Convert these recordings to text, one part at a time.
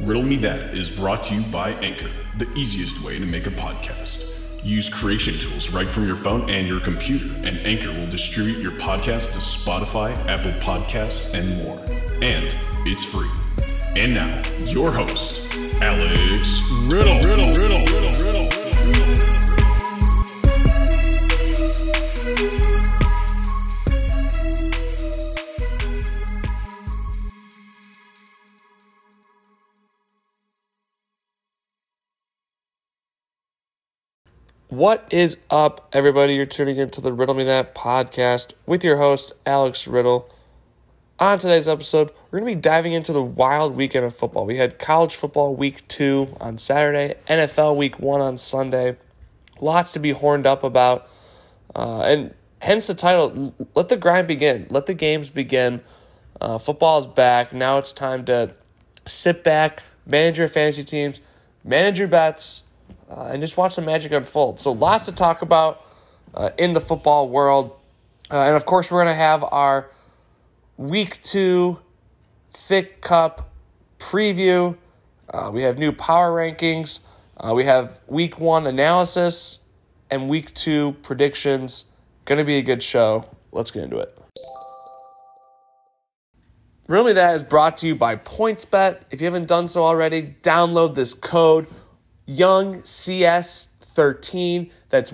Riddle Me That is brought to you by Anchor, the easiest way to make a podcast. Use creation tools right from your phone and your computer, and Anchor will distribute your podcast to Spotify, Apple Podcasts, and more. And it's free. And now, your host, Alex Riddle. What is up, everybody? You're tuning into the Riddle Me That podcast with your host, Alex Riddle. On today's episode, we're going to be diving into the wild weekend of football. We had college football week 2 on Saturday, NFL week 1 on Sunday. Lots to be horned up about. And hence the title, Let the Grind Begin. Let the games begin. Football is back. Now it's time to sit back, manage your fantasy teams, manage your bets, and just watch the magic unfold. So lots to talk about in the football world. And, of course, we're going to have our Week 2 Thick Cup preview. We have new power rankings. We have Week 1 analysis and Week 2 predictions. Going to be a good show. Let's get into it. Really, that is brought to you by PointsBet. If you haven't done so already, download this code YoungCS13, that's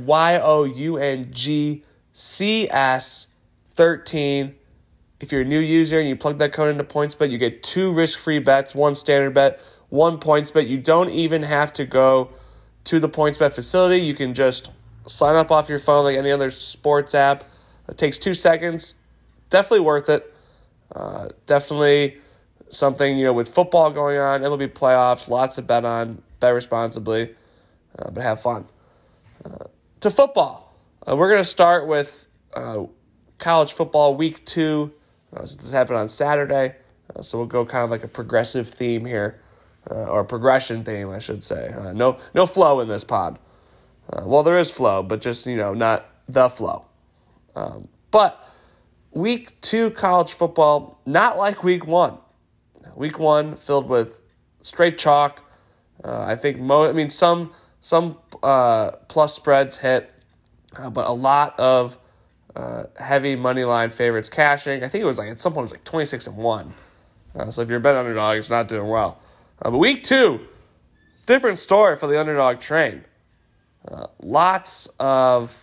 YOUNGCS13. If you're a new user and you plug that code into PointsBet, you get 2 risk-free bets, 1 standard bet, 1 PointsBet. You don't even have to go to the PointsBet facility. You can just sign up off your phone like any other sports app. It takes 2 seconds. Definitely worth it. Definitely something, with football going on, MLB playoffs, lots to bet on. Bet responsibly, but have fun. To football. We're going to start with college football week 2. This happened on Saturday, so we'll go kind of like a progressive theme here, or a progression theme, I should say. No flow in this pod. Well, there is flow, but just, not the flow. But week 2 college football, not like week 1. Week 1 filled with straight chalk. I think some plus spreads hit, but a lot of heavy money line favorites cashing. I think it was at some point it was 26-1. So if you're a bet underdog, it's not doing well. But week 2, different story for the underdog train. Lots of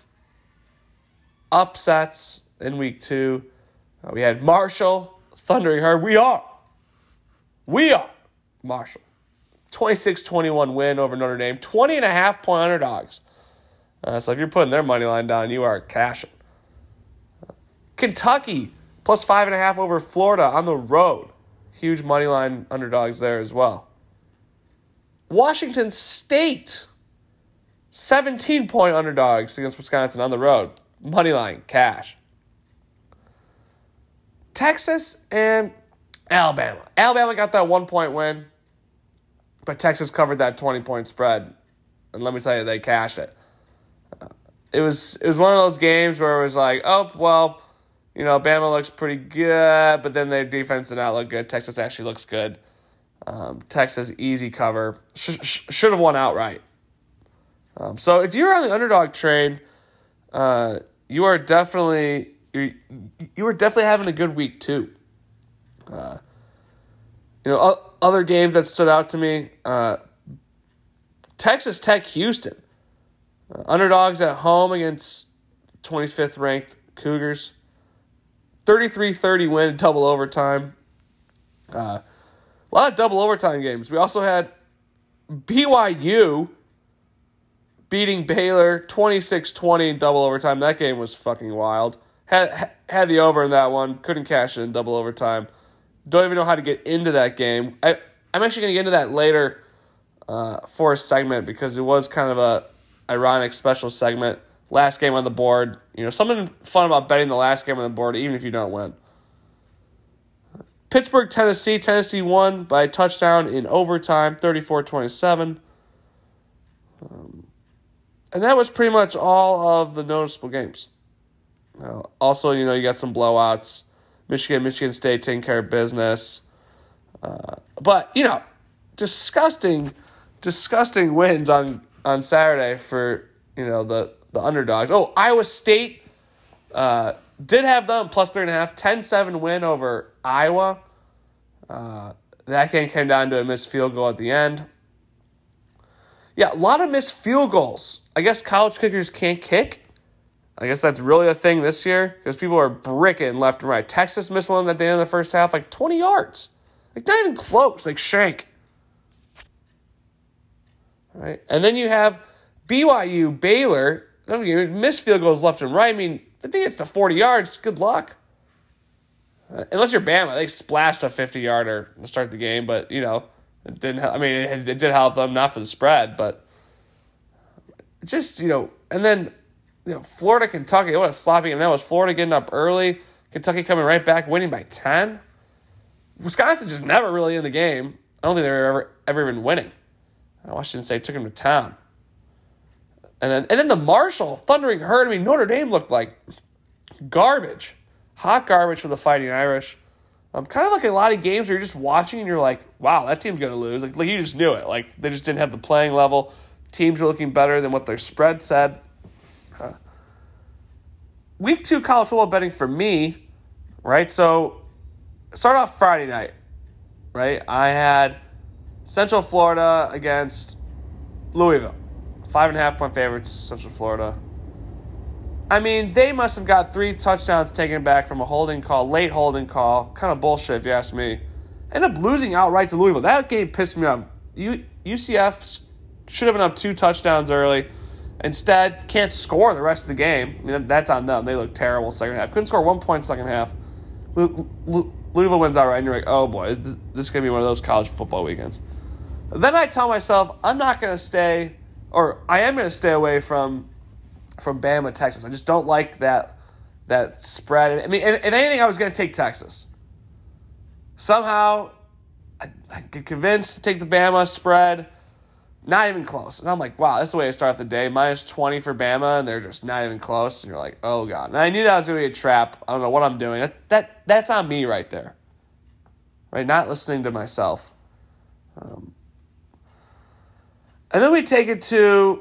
upsets in week 2. We had Marshall thundering hard. We are Marshall. 26-21 win over Notre Dame. 20.5-point underdogs. So if you're putting their money line down, you are cashing. Kentucky, plus 5.5 over Florida on the road. Huge money line underdogs there as well. Washington State, 17-point underdogs against Wisconsin on the road. Money line, cash. Texas and Alabama. Alabama got that 1-point win. But Texas covered that 20-point spread, and let me tell you, they cashed it. It was one of those games where it was like, Bama looks pretty good, but then their defense did not look good. Texas actually looks good. Texas, easy cover. Should have won outright. So if you're on the underdog train, you are definitely having a good week too. Other games that stood out to me, Texas Tech Houston. Underdogs at home against 25th ranked Cougars. 33-30 win, double overtime. A lot of double overtime games. We also had BYU beating Baylor 26-20 in double overtime. That game was fucking wild. Had the over in that one. Couldn't cash it in double overtime. Don't even know how to get into that game. I'm actually going to get into that later for a segment because it was kind of a ironic special segment. Last game on the board. Something fun about betting the last game on the board, even if you don't win. Pittsburgh, Tennessee. Tennessee won by a touchdown in overtime, 34-27. And that was pretty much all of the noticeable games. Also, you got some blowouts. Michigan State taking care of business. But, disgusting wins on Saturday for, the underdogs. Oh, Iowa State did have them plus 3.5, 10-7 win over Iowa. That game came down to a missed field goal at the end. Yeah, a lot of missed field goals. I guess college kickers can't kick. I guess that's really a thing this year because people are bricking left and right. Texas missed one at the end of the first half, like 20 yards. Like, not even close, like shank. Right? And then you have BYU, Baylor. Missed field goals left and right. I mean, if it gets to 40 yards, good luck. Unless you're Bama, they splashed a 50-yarder to start the game, but, it didn't. It did help them, not for the spread, but just, and then, Florida, Kentucky, what a sloppy game that was. Florida getting up early, Kentucky coming right back, winning by 10. Wisconsin just never really in the game. I don't think they were ever even winning. Washington State took them to town. And then the Marshall, Thundering Herd. Notre Dame looked like garbage. Hot garbage for the Fighting Irish. Kind of like a lot of games where you're just watching and you're like, wow, that team's going to lose. Like you just knew it. Like, they just didn't have the playing level. Teams were looking better than what their spread said. Week 2 college football betting for me, right? So, start off Friday night, right? I had Central Florida against Louisville. 5.5-point favorites, Central Florida. They must have got 3 touchdowns taken back from a late holding call. Kind of bullshit, if you ask me. Ended up losing outright to Louisville. That game pissed me off. UCF should have been up 2 touchdowns early. Instead, can't score the rest of the game. That's on them. They look terrible second half. Couldn't score 1 point second half. Louisville wins outright, and you're like, oh boy, this is going to be one of those college football weekends. Then I tell myself, I am going to stay away from Bama, Texas. I just don't like that spread. If anything, I was going to take Texas. Somehow, I get convinced to take the Bama spread. Not even close. And I'm like, wow, that's the way to start off the day. Minus 20 for Bama, and they're just not even close. And you're like, oh, God. And I knew that was going to be a trap. I don't know what I'm doing. That's on me right there. Right? Not listening to myself. And then we take it to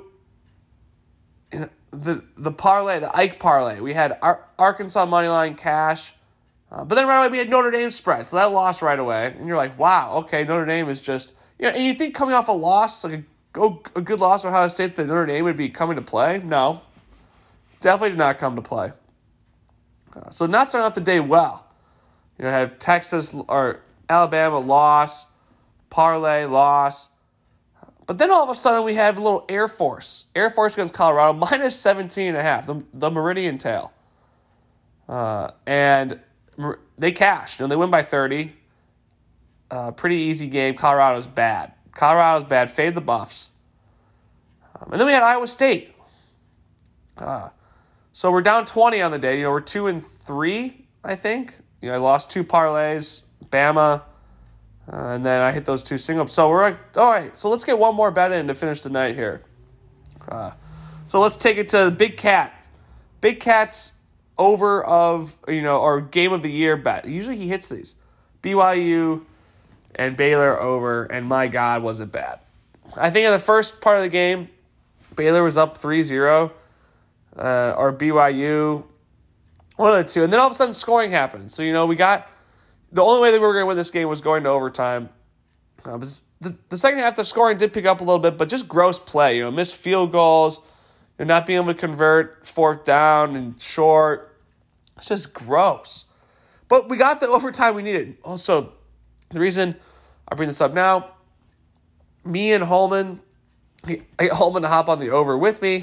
the parlay, the Ike parlay. We had Arkansas moneyline cash. But then right away we had Notre Dame spread. So that lost right away. And you're like, wow, okay, Notre Dame is just... and you think coming off a loss, like a good loss for Ohio State, that Notre Dame would be coming to play? No. Definitely did not come to play. So not starting off the day well. Have Texas or Alabama loss, parlay loss. But then all of a sudden we have a little Air Force. Air Force against Colorado, minus 17.5, the Meridian Tail. And they cashed. They win by 30. Pretty easy game. Colorado's bad. Fade the Buffs. And then we had Iowa State. So we're down 20 on the day. We're 2-3, I think. I lost 2 parlays. Bama. And then I hit those 2 single. So we're like, all right, so let's get one more bet in to finish the night here. So let's take it to Big Cat. Big Cat's over of, or game of the year bet. Usually he hits these. BYU and Baylor over, and my God, was it bad. I think in the first part of the game, Baylor was up 3-0, or BYU, one of the two. And then all of a sudden scoring happened. So, we got... The only way that we were going to win this game was going to overtime. The second half, the scoring did pick up a little bit, but just gross play. Missed field goals, not being able to convert 4th down and short. It's just gross. But we got the overtime we needed. Also, the reason I bring this up now, me and Holman, I get Holman to hop on the over with me.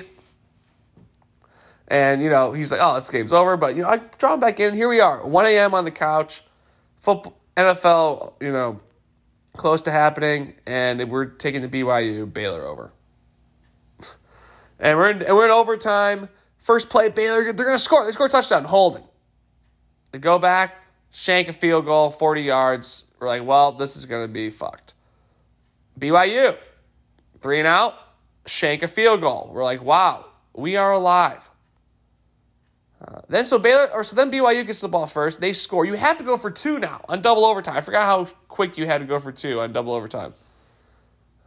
And, he's like, oh, this game's over. But, I draw him back in. Here we are, 1 a.m. on the couch. Football, NFL, close to happening, and we're taking the BYU Baylor over. and we're in overtime. First play, Baylor, they're going to score. They score a touchdown, holding. They go back, shank a field goal, 40 yards. We're like, well, this is going to be fucked. BYU, 3 and out, shank a field goal. We're like, wow, we are alive. Then BYU gets the ball first. They score. You have to go for 2 now on double overtime. I forgot how quick you had to go for 2 on double overtime.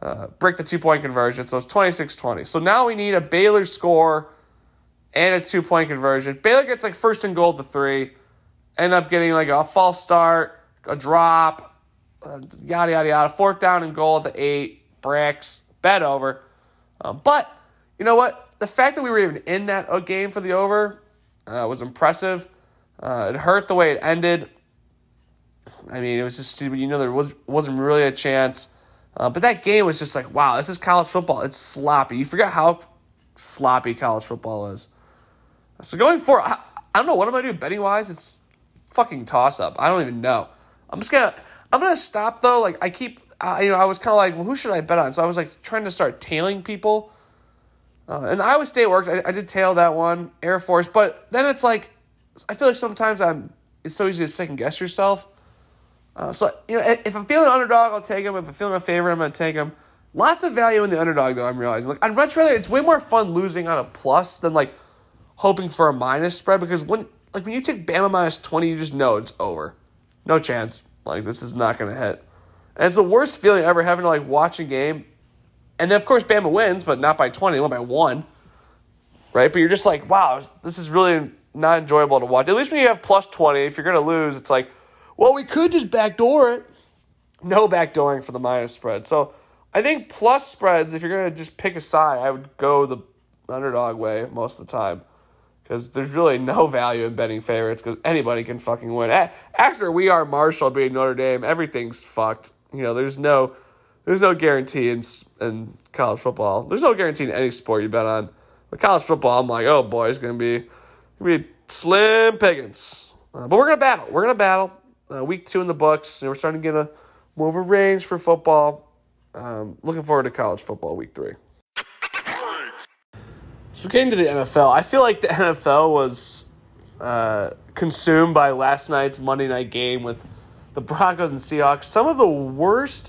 break the 2-point conversion. So it's 26-20. So now we need a Baylor score and a 2-point conversion. Baylor gets like first and goal at the 3. End up getting like a false start, a drop, yada, yada, yada. 4th down and goal at the 8. Bricks. Bet over. But you know what? The fact that we were even in that game for the over was impressive. It hurt the way it ended. I mean, it was just stupid. You know, there wasn't really a chance. But that game was just like, wow, this is college football. It's sloppy. You forget how sloppy college football is. So going forward, I don't know. What am I doing betting-wise? It's fucking toss-up. I don't even know. I'm gonna stop, though. Like, I was kind of like, well, who should I bet on? So I was, like, trying to start tailing people. And Iowa State worked. I did tail that one, Air Force. But then it's like, I feel like sometimes it's so easy to second-guess yourself. So, if I'm feeling underdog, I'll take him. If I'm feeling a favorite, I'm going to take him. Lots of value in the underdog, though, I'm realizing. Like, I'd much rather, it's way more fun losing on a plus than, like, hoping for a minus spread. Because when you take Bama minus 20, you just know it's over. No chance. Like, this is not going to hit. And it's the worst feeling ever having to, like, watch a game. And then, of course, Bama wins, but not by 20. They won by 1. Right? But you're just like, wow, this is really not enjoyable to watch. At least when you have plus 20, if you're going to lose, it's like, well, we could just backdoor it. No backdooring for the minus spread. So I think plus spreads, if you're going to just pick a side, I would go the underdog way most of the time. Because there's really no value in betting favorites because anybody can fucking win. After we are Marshall beating Notre Dame, everything's fucked. There's no guarantee in college football. There's no guarantee in any sport you bet on. But college football, I'm like, oh boy, it's going to be slim pickings. But we're going to battle. We're going to battle. Week 2 in the books. We're starting to get more of a range for football. Looking forward to college football week 3. So getting to the NFL, I feel like the NFL was consumed by last night's Monday night game with the Broncos and Seahawks. Some of the worst,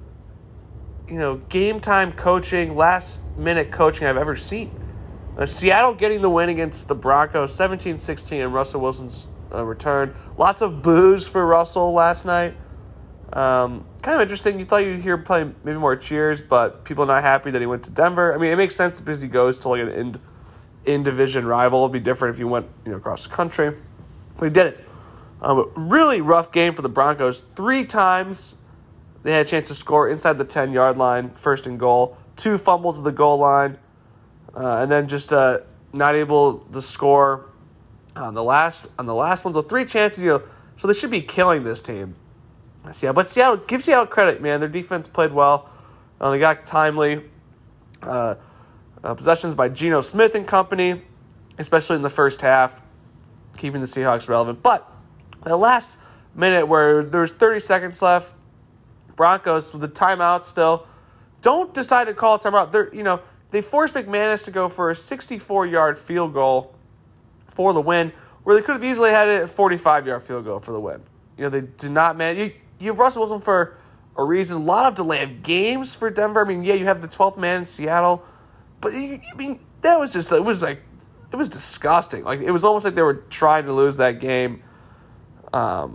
game time coaching, last minute coaching I've ever seen. Seattle getting the win against the Broncos, 17-16, and Russell Wilson's return. Lots of boos for Russell last night. Kind of interesting. You thought you'd hear probably maybe more cheers, but people not happy that he went to Denver. I mean, it makes sense because he goes to like an in-division rival. It'd be different if you went across the country. But he did it. Really rough game for the Broncos. 3 times they had a chance to score inside the 10-yard line, first and goal. 2 fumbles at the goal line. And then just not able to score on the last one. So 3 chances, so they should be killing this team. But Seattle, give Seattle credit, man. Their defense played well. They got timely possessions by Geno Smith and company, especially in the first half, keeping the Seahawks relevant. But the last minute where there's 30 seconds left, Broncos with the timeout still, don't decide to call a timeout. They forced McManus to go for a 64-yard field goal for the win, where they could have easily had it a 45-yard field goal for the win. They did not manage. You have Russell Wilson for a reason. A lot of delay of games for Denver. I mean, yeah, you have the 12th man in Seattle, but that was just it was disgusting. Like it was almost like they were trying to lose that game. But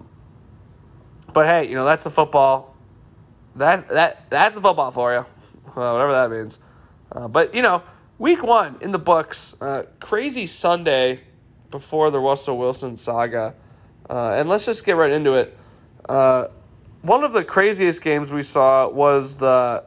hey, that's the football. That's the football for you, whatever that means. But week 1 in the books. Crazy Sunday before the Russell Wilson saga, and let's just get right into it. One of the craziest games we saw was the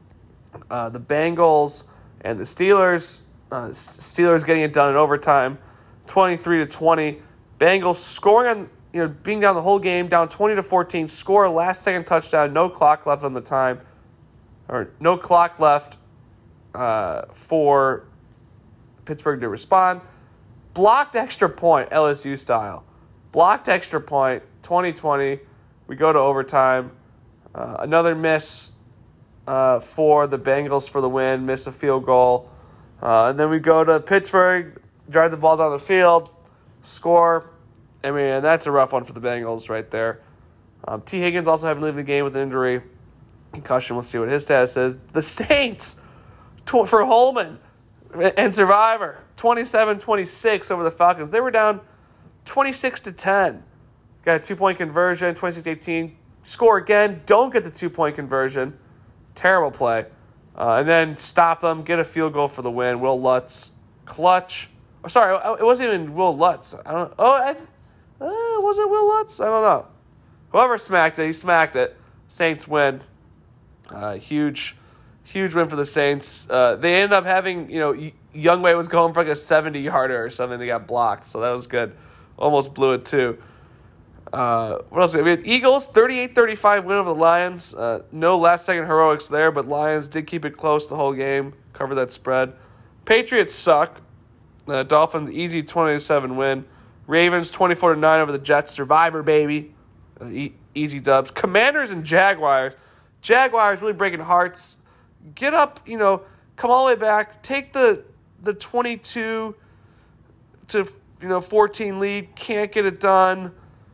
Bengals and the Steelers. Steelers getting it done in overtime, 23-20. Bengals scoring on being down the whole game, down 20-14. Score a last-second touchdown. No clock left on the time, or no clock left for Pittsburgh to respond. Blocked extra point, LSU style. Blocked extra point, 2020. We go to overtime. Another miss for the Bengals for the win. Miss a field goal. And then we go to Pittsburgh, drive the ball down the field, score. I mean, that's a rough one for the Bengals right there. T. Higgins also having to leave the game with an injury. Concussion, we'll see what his status is. The Saints for Holman and Survivor, 27-26 over the Falcons. They were down 26-10. Got a 2-point conversion, 26-18. Score again, don't get the 2-point conversion. Terrible play. and then stop them, get a field goal for the win. Will Lutz, clutch. Sorry, it wasn't even Will Lutz. I don't. Was it Will Lutz? I don't know. Whoever smacked it, he smacked it. Saints win. Huge win for the Saints. They ended up having, Youngway was going for like a 70-yarder or something. They got blocked, so that was good. Almost blew it too. What else? We had Eagles 38-35 win over the Lions. No last-second heroics there, but Lions did keep it close the whole game. Cover that spread. Patriots suck. Dolphins easy 20-7 win. Ravens 24-9 over the Jets. Survivor, baby. Easy dubs. Commanders and Jaguars. Jaguars really breaking hearts. Get up, come all the way back. Take the 22 to 14 lead. Can't get it done.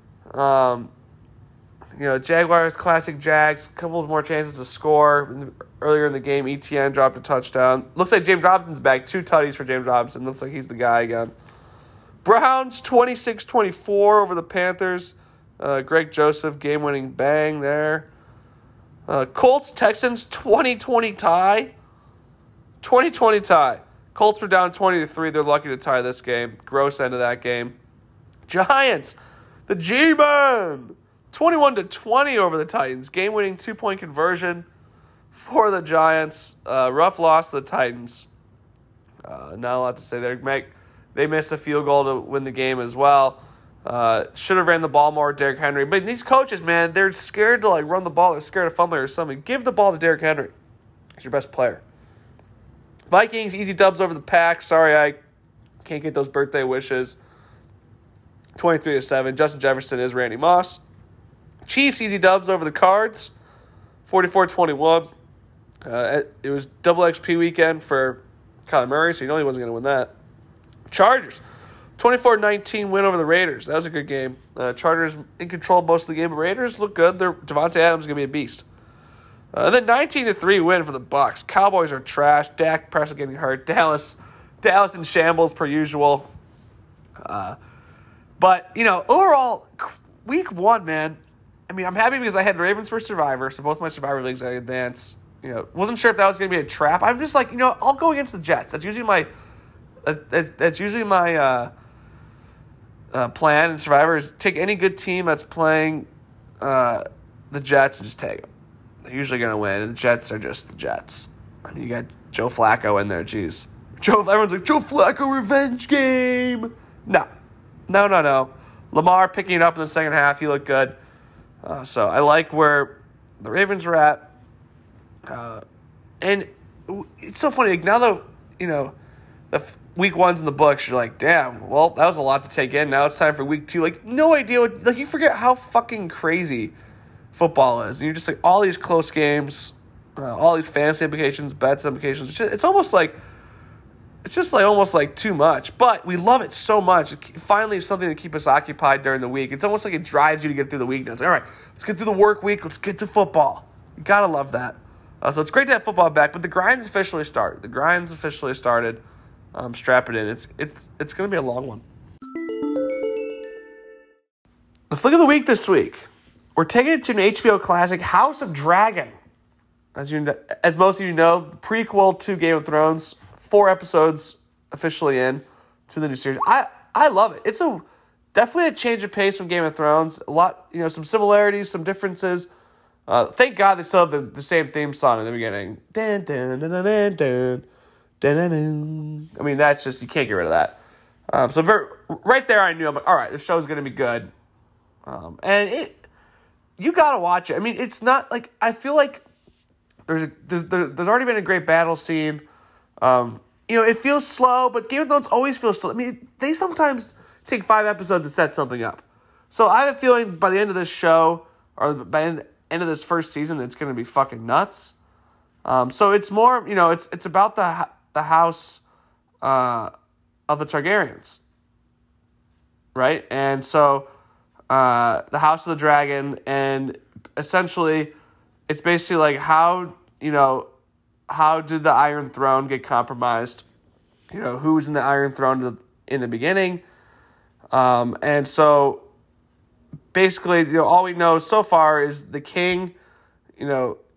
Jaguars, classic Jags. A couple of more chances to score. Earlier in the game, ETN dropped a touchdown. Looks like James Robinson's back. 2 tutties for James Robinson. Looks like he's the guy again. Browns 26-24 over the Panthers. Greg Joseph, game-winning bang there. Colts, Texans, 20-20 tie. 20-20 tie. Colts were down 20-3. They're lucky to tie this game. Gross end of that game. Giants, the G-Men, 21-20 over the Titans. Game-winning 2-point conversion for the Giants. Rough loss to the Titans. Not a lot to say there. They missed a field goal to win the game as well. Should have ran the ball more with Derrick Henry. But these coaches, man, they're scared to run the ball. They're scared of fumbling or something. Give the ball to Derrick Henry. He's your best player. Vikings, easy dubs over the Pack. Sorry, I can't get those birthday wishes. 23-7. Justin Jefferson is Randy Moss. Chiefs, easy dubs over the Cards. 44-21. It was double XP weekend for Kyler Murray, so you know he wasn't going to win that. Chargers, 24-19 win over the Raiders. That was a good game. Chargers in control most of the game. Raiders look good. Devontae Adams is going to be a beast. And then 19-3 win for the Bucs. Cowboys are trash. Dak Prescott getting hurt. Dallas in shambles per usual. But, overall, week 1, man, I'm happy because I had Ravens for Survivor, so both my Survivor leagues I advanced. Wasn't sure if that was going to be a trap. I'm just like, I'll go against the Jets. That's usually my plan in Survivor is take any good team that's playing the Jets and just take them. They're usually going to win, and the Jets are just the Jets. You got Joe Flacco in there, jeez. Everyone's like, Joe Flacco revenge game. No. Lamar picking it up in the second half. He looked good. So I like where the Ravens were at. And it's so funny. Now that, the week 1's in the books, you're like, damn, well, that was a lot to take in. Now it's time for week 2. No idea you forget how fucking crazy football is. And you're just like, all these close games, all these fantasy implications, bets implications. It's almost like, almost like too much. But we love it so much. Finally, it's something to keep us occupied during the week. It's almost like it drives you to get through the week. Now it's like, all right, let's get through the work week. Let's get to football. You got to love that. So it's great to have football back, but the grind's officially started. Strap it in. It's going to be a long one. The flick of the week this week. We're taking it to an HBO classic, House of Dragon. As most of you know, the prequel to Game of Thrones. 4 episodes officially in to the new series. I love it. It's definitely a change of pace from Game of Thrones. A lot, some similarities, some differences. Thank God they still have the same theme song in the beginning. Dun, dun, dun, dun, dun, dun. That's just, you can't get rid of that. Right there I knew, I'm like, all right, this show's going to be good. And you got to watch it. It's not like, I feel like there's already been a great battle scene. It feels slow, but Game of Thrones always feels slow. They sometimes take 5 episodes to set something up. So I have a feeling by the end of this show, or by the end of this first season, it's going to be fucking nuts. So it's more, it's about the house of the Targaryens, right? And so the House of the Dragon, and essentially it's basically like how did the Iron Throne get compromised? Who was in the Iron Throne in the beginning? And so basically, all we know so far is the king,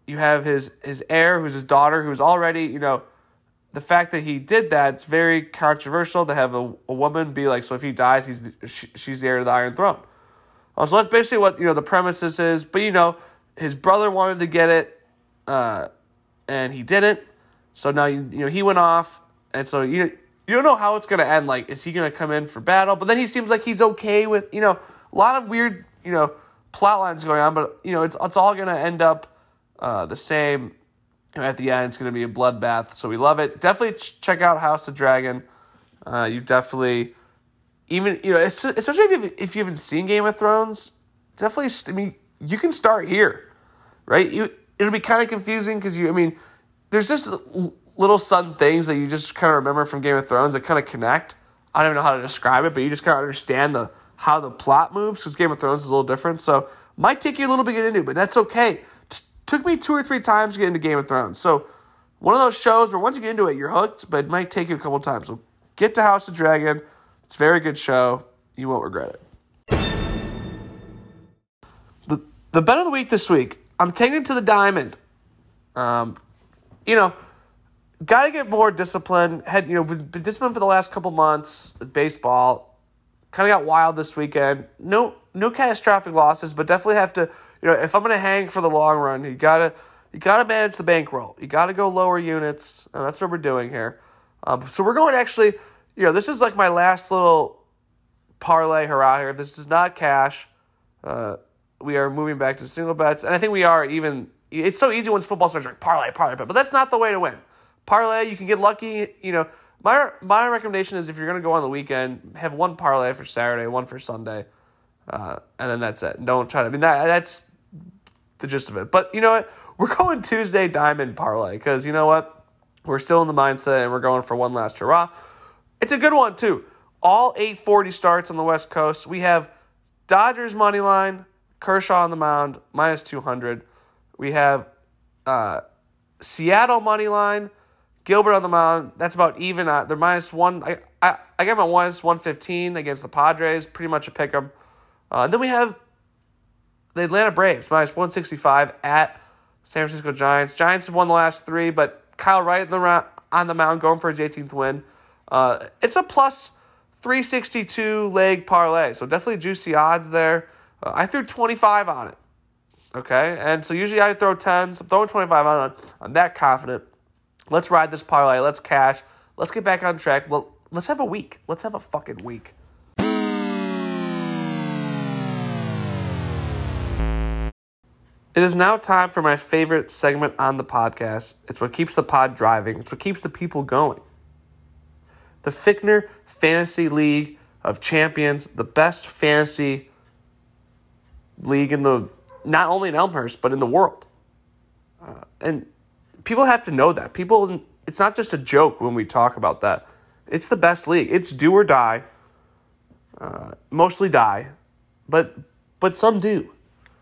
you have his heir, who's his daughter, who's already, the fact that he did that, it's very controversial to have a woman be like, so if he dies, she's the heir to the Iron Throne. So that's basically what, the premise is. But, his brother wanted to get it, and he didn't. So now, he went off. And so, you don't know how it's going to end. Like, is he going to come in for battle? But then he seems like he's okay with, a lot of weird, plot lines going on. But, it's all going to end up the same. At the end, it's going to be a bloodbath. So we love it. Definitely check out House of Dragon. You definitely, even, especially if you haven't seen Game of Thrones, definitely, you can start here, right? It'll be kind of confusing because there's just little sudden things that you just kind of remember from Game of Thrones that kind of connect. I don't even know how to describe it, but you just kind of understand how the plot moves because Game of Thrones is a little different. So might take you a little bit to get into, but that's okay. Took me 2 or 3 times to get into Game of Thrones. So one of those shows where once you get into it, you're hooked, but it might take you a couple times. So get to House of Dragon. It's a very good show. You won't regret it. The bet of the week this week, I'm taking it to the diamond. Got to get more discipline. Been disciplined for the last couple months with baseball. Kind of got wild this weekend. No catastrophic losses, but definitely have to, if I'm going to hang for the long run, you gotta manage the bankroll. You gotta go lower units, and that's what we're doing here. So we're going actually, this is like my last little parlay hurrah here. This is not cash. We are moving back to single bets, and I think we are even. It's so easy once football starts, like parlay, but that's not the way to win. Parlay, you can get lucky. My recommendation is if you're going to go on the weekend, have one parlay for Saturday, one for Sunday, and then that's it. Don't try to. That's the gist of it. But you know what? We're going Tuesday diamond parlay because you know what? We're still in the mindset and we're going for one last hurrah. It's a good one too. All 8:40 starts on the West Coast. We have Dodgers money line, Kershaw on the mound, minus 200. We have Seattle money line, Gilbert on the mound. That's about even. They're minus one. I got them at minus 115 against the Padres. Pretty much a pick 'em. Then we have the Atlanta Braves minus 165 at San Francisco Giants. Giants have won the last 3, but Kyle Wright on the mound going for his 18th win. It's a plus 362 leg parlay, so definitely juicy odds there. I threw 25 on it. Okay, and so usually I throw 10, so I'm throwing 25 on it. I'm that confident. Let's ride this parlay. Let's cash. Let's get back on track. Well, let's have a week. Let's have a fucking week. It is now time for my favorite segment on the podcast. It's what keeps the pod driving. It's what keeps the people going. The Fichtner Fantasy League of Champions, the best fantasy league not only in Elmhurst, but in the world. And people have to know that. It's not just a joke when we talk about that. It's the best league. It's do or die. Mostly die, but some do.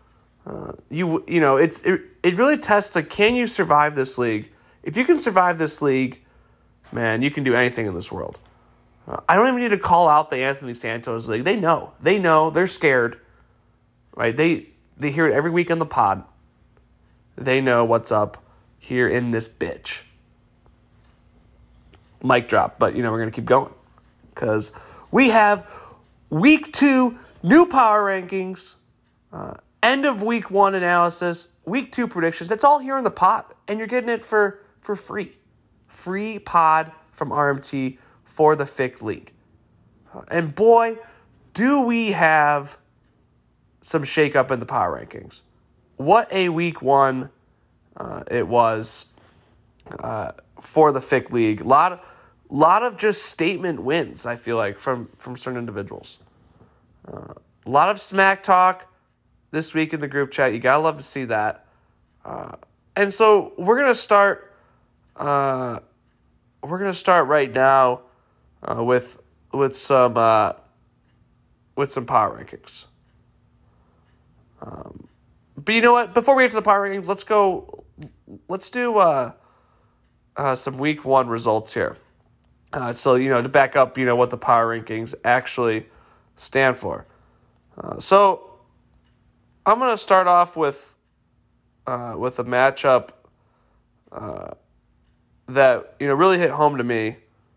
It really tests can you survive this league? If you can survive this league, man, you can do anything in this world. I don't even need to call out the Anthony Santos League. They know. They're scared. Right? They hear it every week on the pod. They know what's up here in this bitch. Mic drop, but we're going to keep going because we have week 2 new power rankings, end of week 1 analysis, week 2 predictions. That's all here on the pod, and you're getting it for free. Free pod from RMT for the Ficht League. And boy, do we have some shakeup in the power rankings. What a week 1 it was for the Ficht League. Lot of just statement wins, I feel like, from certain individuals. A lot of smack talk this week in the group chat. You gotta love to see that. And so we're gonna start. We're gonna start right now with some power rankings. But you know what? Before we get to the power rankings, let's do some week 1 results here. So to back up, what the power rankings actually stand for. So I'm going to start off with with a matchup that really hit home to me,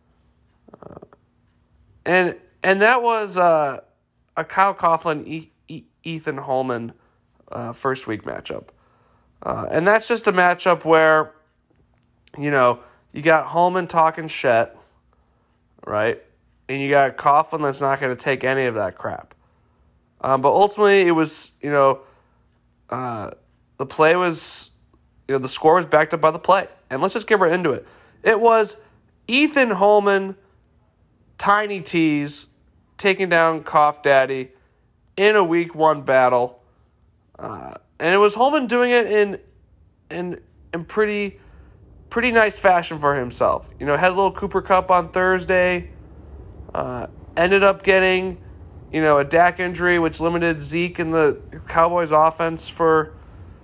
and that was a Kyle Coughlin, Ethan Holman first week matchup, and that's just a matchup where you got Holman talking shit, right, and you got Coughlin that's not going to take any of that crap, but ultimately it was the play was the score was backed up by the play. And let's just get right into it. It was Ethan Holman, Tiny Tees, taking down Cough Daddy in a week 1 battle. And it was Holman doing it in pretty nice fashion for himself. Had a little Cooper Kupp on Thursday. Ended up getting, a Dak injury, which limited Zeke in the Cowboys offense for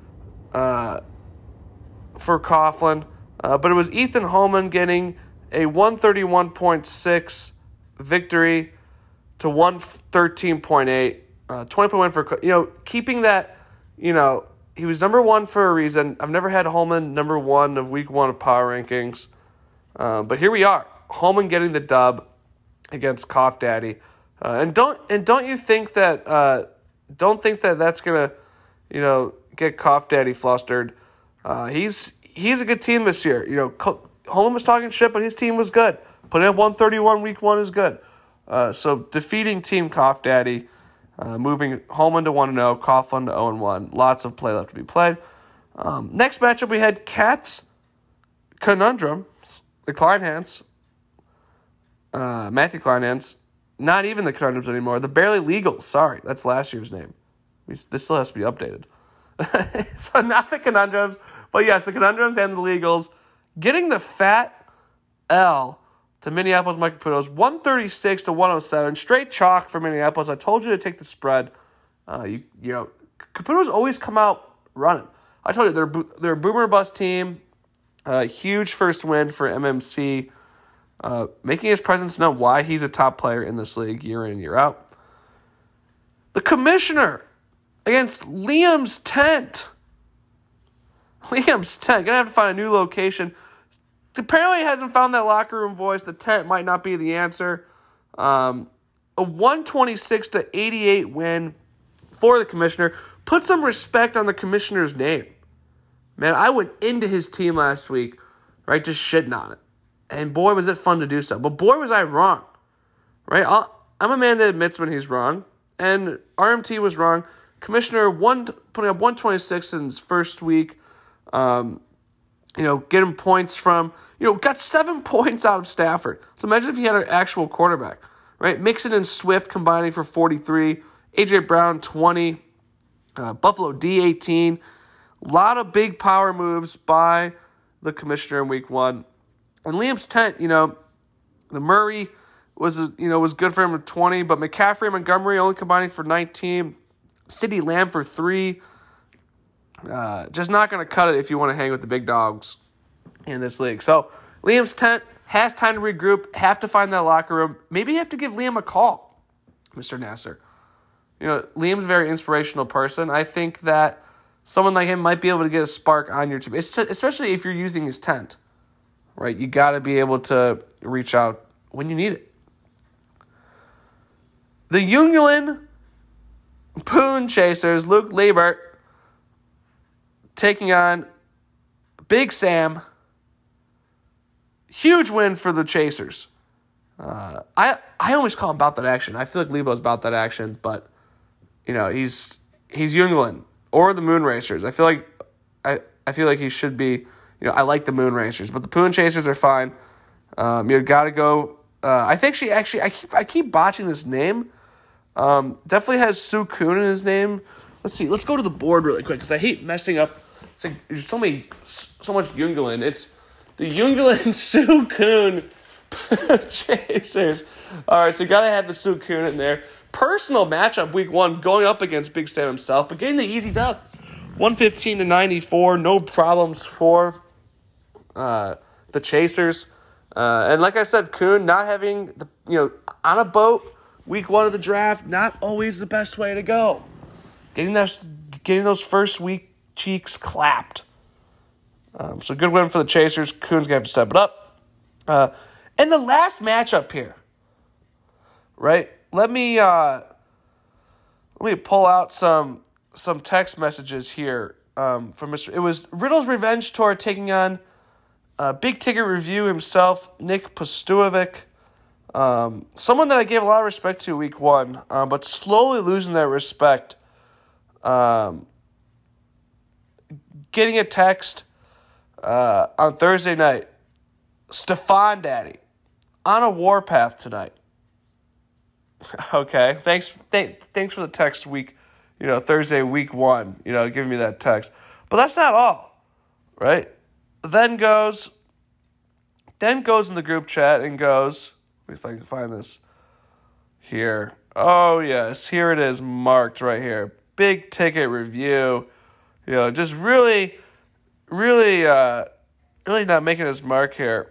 Coughlin. But it was Ethan Holman getting a 131.6 victory to 113.8. 20-point win for, keeping that, he was number 1 for a reason. I've never had Holman number 1 of week 1 of power rankings. But here we are. Holman getting the dub against Cough Daddy. And don't you think that, that's going to, get Cough Daddy flustered. He's a good team this year. Holman was talking shit, but his team was good. Putting up 131 week 1 is good. So defeating Team Cough Daddy, moving Holman to 1-0, Coughlin to 0-1. Lots of play left to be played. Next matchup we had Cats Conundrum, the Kleinhans, Matthew Kleinhans. Not even the Conundrums anymore. The Barely Legals. Sorry, that's last year's name. This still has to be updated. So not the Conundrums, but yes, the Conundrums and the Legals getting the fat L to Minneapolis Mike Caputo's 136 to 107. Straight chalk for Minneapolis. I told you to take the spread. Caputo's always come out running. I told you they're a boomer bust team. Huge first win for MMC. Making his presence known why he's a top player in this league year in and year out. The Commissioner against Liam's Tent. Liam's Tent. Gonna have to find a new location. Apparently hasn't found that locker room voice. The tent might not be the answer. A 126 to 88 win for the Commissioner. Put some respect on the Commissioner's name. Man, I went into his team last week, right, just shitting on it. And boy, was it fun to do so. But boy, was I wrong. Right? I'm a man that admits when he's wrong. And RMT was wrong. Commissioner putting up 126 in his first week. Getting points from, got 7 points out of Stafford. So imagine if he had an actual quarterback. Right? Mixon and Swift combining for 43. A.J. Brown, 20. Buffalo D, 18. A lot of big power moves by the Commissioner in week 1. And Liam's Tent, the Murray was good for him at 20, but McCaffrey and Montgomery only combining for 19. Sidney Lamb for 3. Just not going to cut it if you want to hang with the big dogs in this league. So Liam's Tent has time to regroup, have to find that locker room. Maybe you have to give Liam a call, Mr. Nasser. Liam's a very inspirational person. I think that someone like him might be able to get a spark on your team, especially if you're using his tent. Right, you got to be able to reach out when you need it. The Jungelin Poon Chasers, Luke Liebert, taking on Big Sam. Huge win for the Chasers. I always call him about that action. I feel like Lebo's about that action, but he's Jungelin or the Moon Racers. I feel like he should be. I like the Moon Racers, but the Poon Chasers are fine. You got to go. I think I keep botching this name. Definitely has Sue Kuhn in his name. Let's see. Let's go to the board really quick because I hate messing up. It's like there's so much Jungelin. It's the Jungelin Sue Kuhn Chasers. All right, so you got to have the Sue Kuhn in there. Personal matchup week 1 going up against Big Sam himself, but getting the easy dub. 115 to 94. No problems for the Chasers. And like I said, Kuhn not having on a boat week 1 of the draft, not always the best way to go. Getting those first week cheeks clapped. So good win for the Chasers. Coons going to have to step it up. And the last matchup here, right? Let me pull out some text messages here from Mr. It was Riddle's Revenge Tour taking on Big Ticket Review himself, Nick Pastuovic. Someone that I gave a lot of respect to week one, but slowly losing that respect. Getting a text on Thursday night, Stefan Daddy, on a warpath tonight. Okay, thanks for the text week, Thursday week one, giving me that text. But that's not all, right? Then goes in the group chat and goes, if I can find this here. Oh, yes, here it is marked right here. Big Ticket Review. Just really not making his mark here.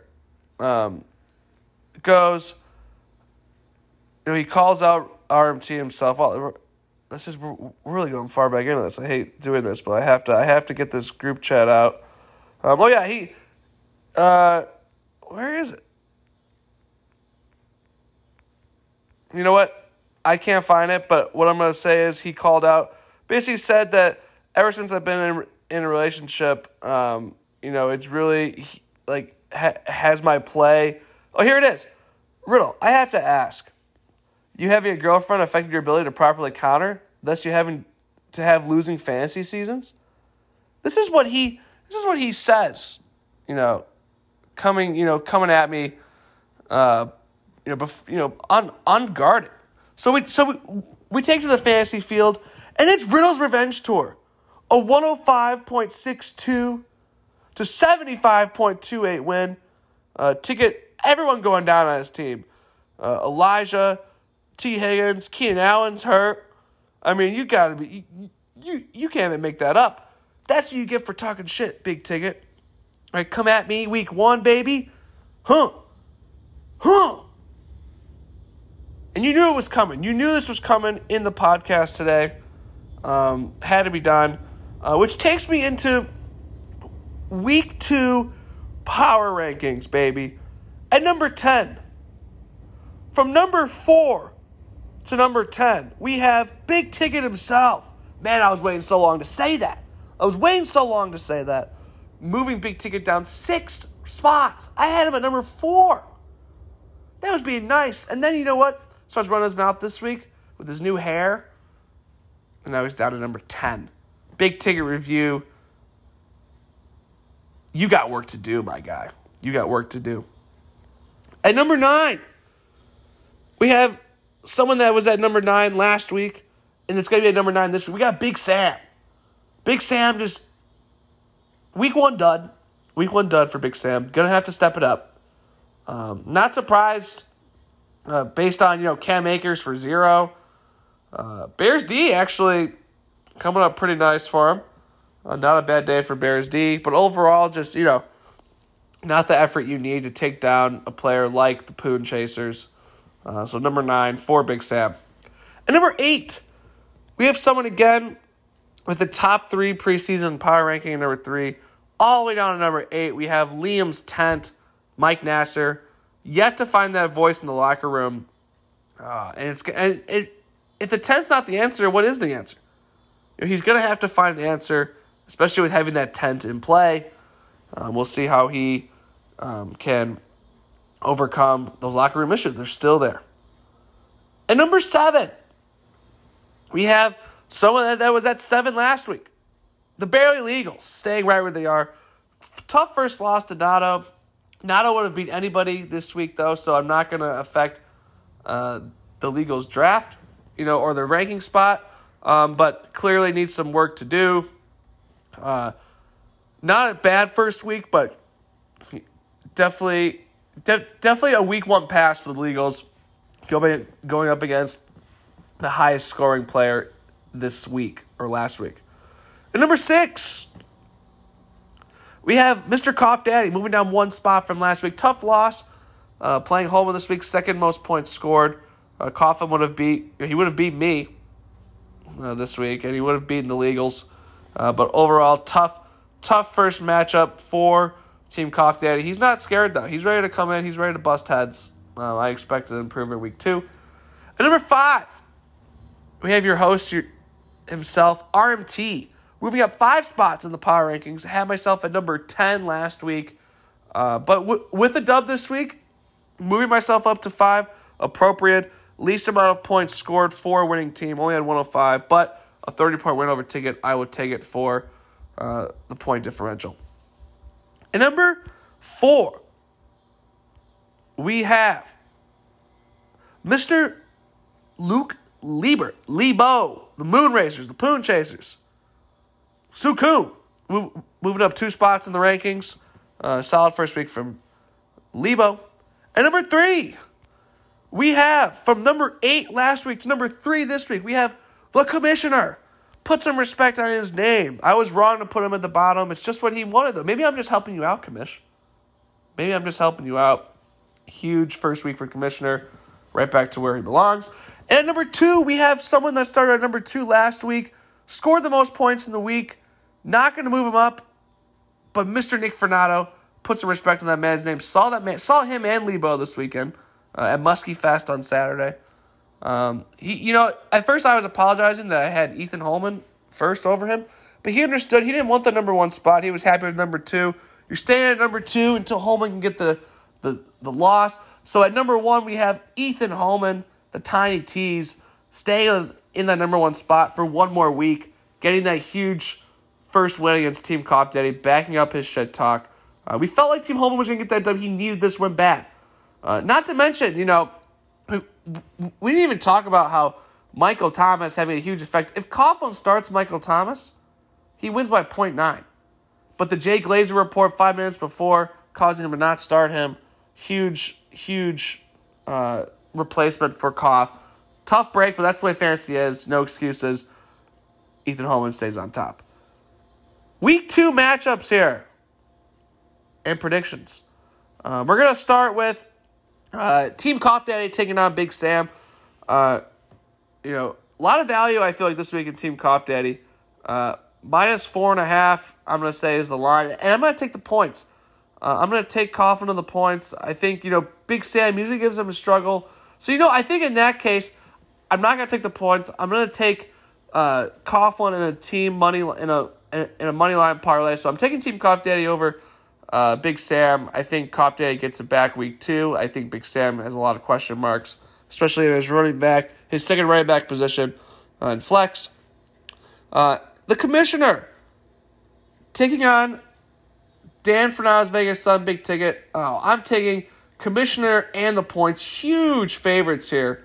Goes, he calls out RMT himself. We're really going far back into this. I hate doing this, but I have to get this group chat out. Where is it? You know what? I can't find it, but what I'm going to say is he called out, basically said that ever since I've been in a relationship, it's really, has my play. Oh, here it is. Riddle, I have to ask. You having a girlfriend affected your ability to properly counter, thus you having to have losing fantasy seasons? This is what he says, coming at me, unguarded. So we take to the fantasy field, and it's Riddle's Revenge Tour, a 105.62 to 75.28 win. Ticket, everyone going down on his team. Elijah, T. Higgins, Keenan Allen's hurt. I mean, you can't even make that up. That's what you get for talking shit, Big Ticket. All right, come at me week one, baby. Huh. And you knew it was coming. You knew this was coming in the podcast today. Had to be done. Which takes me into week 2 power rankings, baby. At number 10. From number 4 to number 10, we have Big Ticket himself. Man, I was waiting so long to say that. Moving Big Ticket down 6 spots. I had him at number 4. That was being nice. And then, you know what? Starts running his mouth this week with his new hair. And now he's down to number 10. Big Ticket Review. You got work to do, my guy. You got work to do. At number 9, we have someone that was at number 9 last week, and it's going to be at number 9 this week. We got Big Sam. Big Sam just week 1 dud. Week 1 dud for Big Sam. Going to have to step it up. Not surprised based on, Cam Akers for 0. Bears D actually coming up pretty nice for him. Not a bad day for Bears D, but overall just, not the effort you need to take down a player like the Poon Chasers. So number 9 for Big Sam. And number 8, we have someone again with the top 3 preseason power ranking at number 3. All the way down to number 8, we have Liam's tent, Mike Nasser, yet to find that voice in the locker room. If the tent's not the answer, what is the answer? He's going to have to find an answer, especially with having that tent in play. We'll see how he can overcome those locker room issues. They're still there. And number 7, we have someone that was at 7 last week. The Barely Legals, staying right where they are. Tough first loss to Nato. Nato would have beat anybody this week, though, so I'm not going to affect the Legals draft, or their ranking spot. But clearly needs some work to do. Not a bad first week, but definitely a week 1 pass for the Legals going up against the highest scoring player this week or last week. And number 6, we have Mr. Cough Daddy moving down 1 spot from last week. Tough loss. Playing home this week, second most points scored. Coughlin would have beat me this week, and he would have beaten the Legals. But overall, tough first matchup for Team Cough Daddy. He's not scared, though. He's ready to come in. He's ready to bust heads. I expect an improvement week 2. And number 5, we have your host himself, RMT, moving up 5 spots in the power rankings. I had myself at number 10 last week. But with a dub this week, moving myself up to 5, appropriate. Least amount of points scored for a winning team. Only had 105, but a 30-point win over Ticket. I would take it for the point differential. And number 4, we have Mr. Luke Lebo, the Moon Racers, the Poon Chasers. Sukun, moving up 2 spots in the rankings. Solid first week from Lebo. And number 3, we have from number 8 last week to number 3 this week, we have the Commissioner. Put some respect on his name. I was wrong to put him at the bottom. It's just what he wanted, though. Maybe I'm just helping you out, Commish. Maybe I'm just helping you out. Huge first week for Commissioner. Right back to where he belongs. And at number 2, we have someone that started at number 2 last week. Scored the most points in the week. Not going to move him up. But Mr. Nick Fernato, put some respect on that man's name. Saw him and Lebo this weekend at Muskie Fest on Saturday. At first I was apologizing that I had Ethan Holman first over him, but he understood he didn't want the number 1 spot. He was happy with number 2. You're staying at number 2 until Holman can get the loss. So at number 1 we have Ethan Holman, the Tiny T's, staying in that number 1 spot for one more week, getting that huge first win against Team Cough Daddy, backing up his shit talk. We felt like Team Holman was going to get that dub. He needed this win bad. Not to mention, we didn't even talk about how Michael Thomas having a huge effect. If Coughlin starts Michael Thomas, he wins by 0.9. But the Jay Glazer report 5 minutes before causing him to not start him, huge replacement for Cough. Tough break, but that's the way fantasy is. No excuses. Ethan Holman stays on top. Week 2 matchups here and predictions. We're going to start with Team Cough Daddy taking on Big Sam. A lot of value I feel like this week in Team Cough Daddy. Minus 4.5, I'm going to say, is the line. And I'm going to take the points. I'm going to take Coughlin on the points. I think, Big Sam usually gives him a struggle. So, I think in that case, I'm not going to take the points. I'm going to take Coughlin in a team money in a money line parlay. So I'm taking Team Cough Daddy over Big Sam. I think Cough Daddy gets it back week 2. I think Big Sam has a lot of question marks, especially in his running back, his second running back position in flex. The Commissioner taking on Dan Fernandez, Vegas Sun, Big Ticket. Oh, I'm taking Commissioner and the points. Huge favorites here.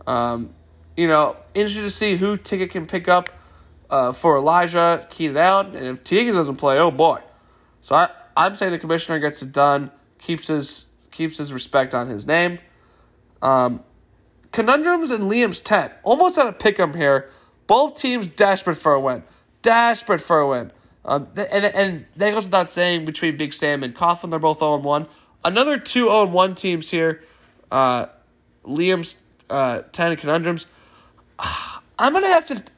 Interested to see who Ticket can pick up for Elijah Keenan Allen. And if Ticket doesn't play, oh boy. So I'm saying the Commissioner gets it done, keeps his respect on his name. Conundrums and Liam's tent. Almost at a pick 'em here. Both teams desperate for a win. And that goes without saying between Big Sam and Coughlin. They're both 0-1. Another 2 0-1 teams here. Liam's tent and Conundrums. I'm gonna have to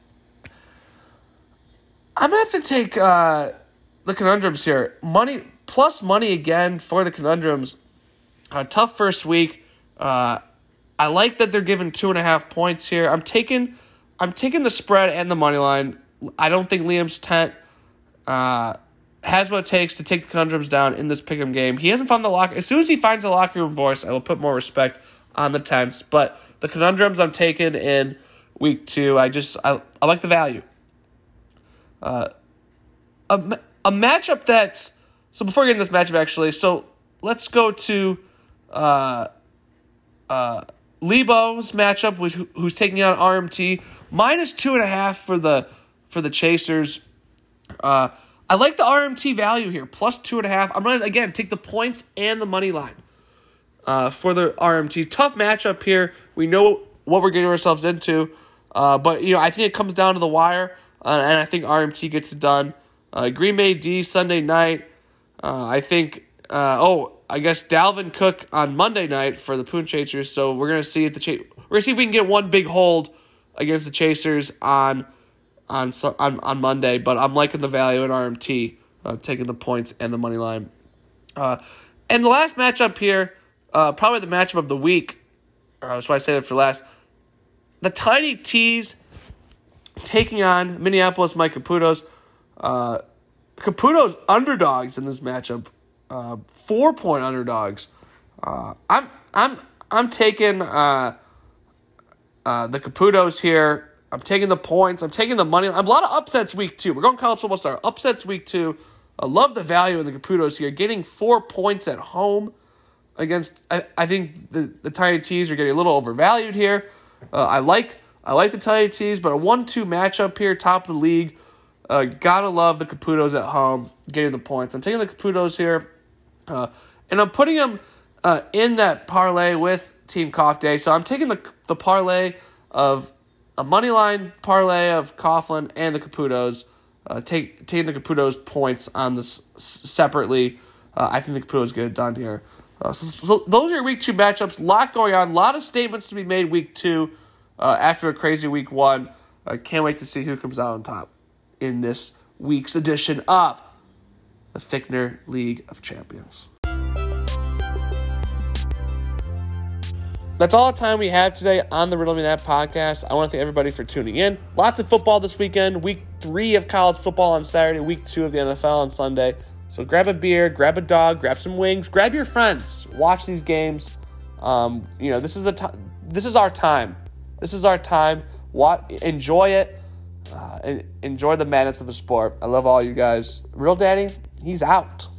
take the Conundrums here. Money again for the Conundrums. Tough first week. I like that they're given 2.5 points here. I'm taking the spread and the money line. I don't think Liam's tent has what it takes to take the Conundrums down in this pick'em game. He hasn't found the locker. As soon as he finds the locker room voice, I will put more respect on the tents. But the Conundrums I'm taking in week 2. I like the value. A matchup that's... So before we get into this matchup, actually, so let's go to Lebo's matchup, who's taking on RMT. Minus 2.5 for the Chasers. I like the RMT value here, plus 2.5. I'm going to, again, take the points and the money line for the RMT. Tough matchup here. We know what we're getting ourselves into. But, I think it comes down to the wire, and I think RMT gets it done. Green Bay D Sunday night. I think, I guess Dalvin Cook on Monday night for the Poon Chasers. So we're going to see if we can get one big hold against the Chasers on on Monday, but I'm liking the value at RMT, taking the points and the money line. And the last matchup here, probably the matchup of the week, that's why I saved it for last. The Tiny T's taking on Minneapolis Mike Caputo's. Caputo's underdogs in this matchup, 4-point underdogs. I'm taking the Caputos here. I'm taking the points. I'm taking the money. A lot of upsets week 2. We're going college football star. Upsets week 2. I love the value in the Caputos here. Getting 4 points at home against, I think the Tiny T's are getting a little overvalued here. I like the Tiny T's, but a 1-2 matchup here, top of the league. Gotta love the Caputos at home, getting the points. I'm taking the Caputos here, and I'm putting them in that parlay with Team Cough Day. So I'm taking the parlay of a money line parlay of Coughlin and the Caputos. Taking the Caputos points on this separately. I think the Caputos get it done here. So those are your week 2 matchups. A lot going on. A lot of statements to be made week 2 after a crazy week 1. I can't wait to see who comes out on top in this week's edition of the Fichtner League of Champions. That's all the time we have today on the Riddle Me That podcast. I want to thank everybody for tuning in. Lots of football this weekend. Week 3 of college football on Saturday. Week 2 of the NFL on Sunday. So grab a beer, grab a dog, grab some wings, grab your friends. Watch these games. This is this is our time. This is our time. Enjoy it. And enjoy the madness of the sport. I love all you guys. Real Daddy, he's out.